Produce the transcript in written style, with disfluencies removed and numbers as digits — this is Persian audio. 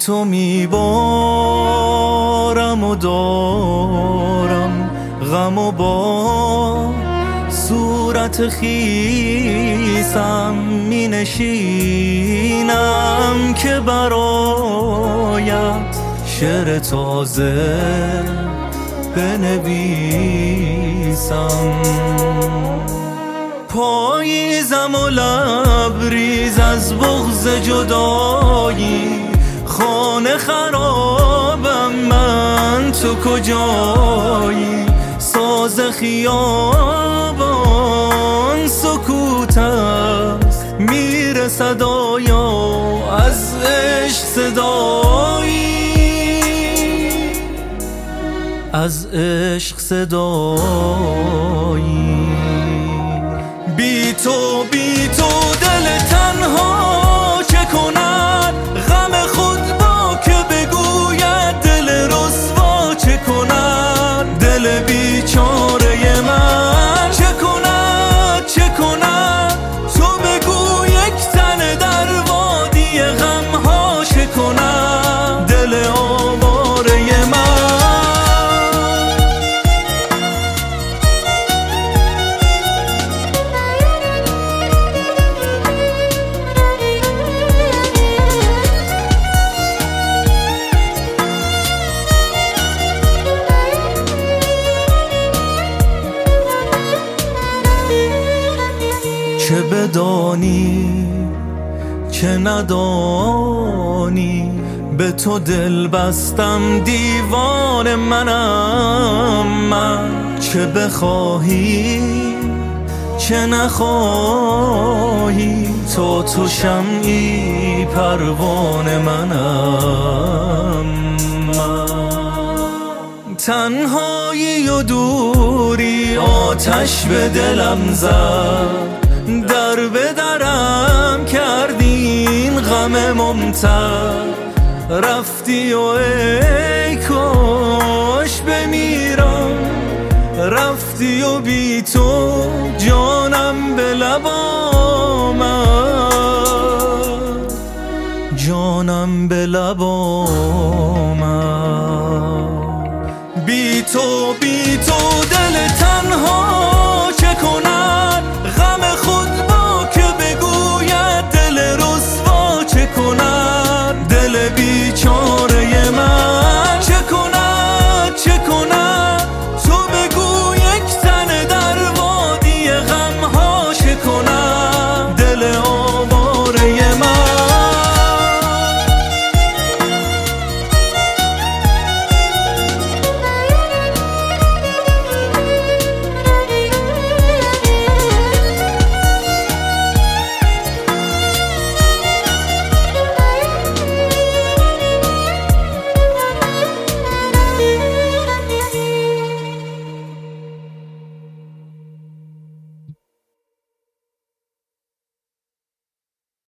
تو میبارم و دارم غم و با صورت خیسم می نشینم که برایت شعر تازه بنویسم. پاییزم و لبریز از بغض جدایی، خانه خرابم من تو کجایی؟ ساز خیابان سکوت است، میره صدایا از عشق صدایی، از عشق صدایی. بی تو دل تنها چه کند؟ غم خود با که بگوید، دل رسوا چه کند؟ دل بیچاره من چه کند؟ چه کند؟ تو بگو یک تن در وادی غم ها چه کند؟ دل آواره من. چه بدانی چه ندانی، به تو دل بستم دیوان منم من. چه بخواهی چه نخواهی، تو شمعی پروانه منم من. تنهایی و دوری آتش به دلم زد، در به درم کردین غم ممتد. رفتی و ای کاش بمیرم، رفتی و بی تو